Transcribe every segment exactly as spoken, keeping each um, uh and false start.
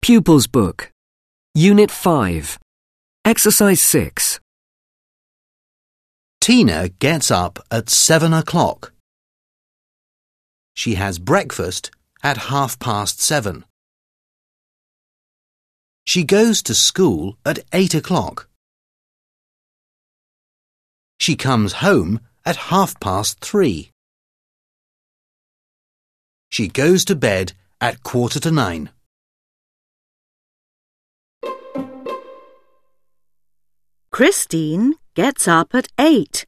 Pupils Book, Unit five, Exercise six. Tina gets up at seven o'clock. She has breakfast at half past seven. She goes to school at eight o'clock. She comes home at half past three. She goes to bed at quarter to nine. Christine gets up at eight.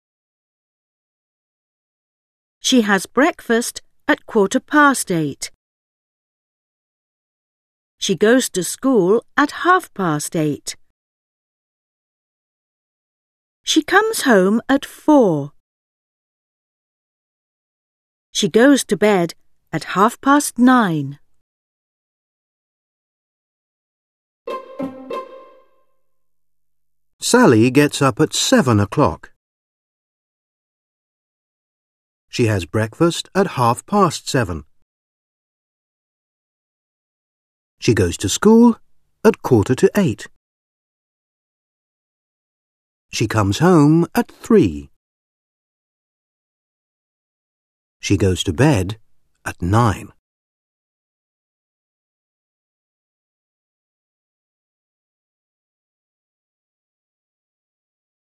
She has breakfast at quarter past eight. She goes to school at half past eight. She comes home at four. She goes to bed at half past nine. Sally gets up at seven o'clock. She has breakfast at half past seven. She goes to school at quarter to eight. She comes home at three. She goes to bed at nine.